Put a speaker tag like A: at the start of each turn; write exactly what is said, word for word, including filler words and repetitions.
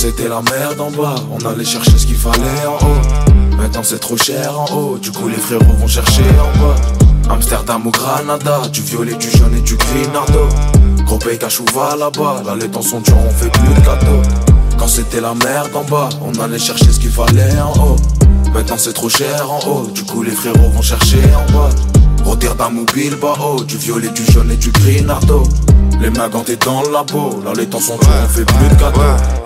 A: c'était la merde en bas, on allait chercher ce qu'il fallait en haut. Maintenant c'est trop cher en haut, du coup les frérots vont chercher en bas. Amsterdam ou Granada, du violet, du jaune et du gris nardo. Gros pays cache ou va là-bas, là les temps sont durs, on fait plus de cadeaux. Quand c'était la merde en bas, on allait chercher ce qu'il fallait en haut. Maintenant c'est trop cher en haut, du coup les frérots vont chercher en bas. Rotterdam ou Bilbao, du violet, du jaune et du gris nardo. Les mains gantées dans le labo, là les temps sont durs, on fait plus de cadeaux.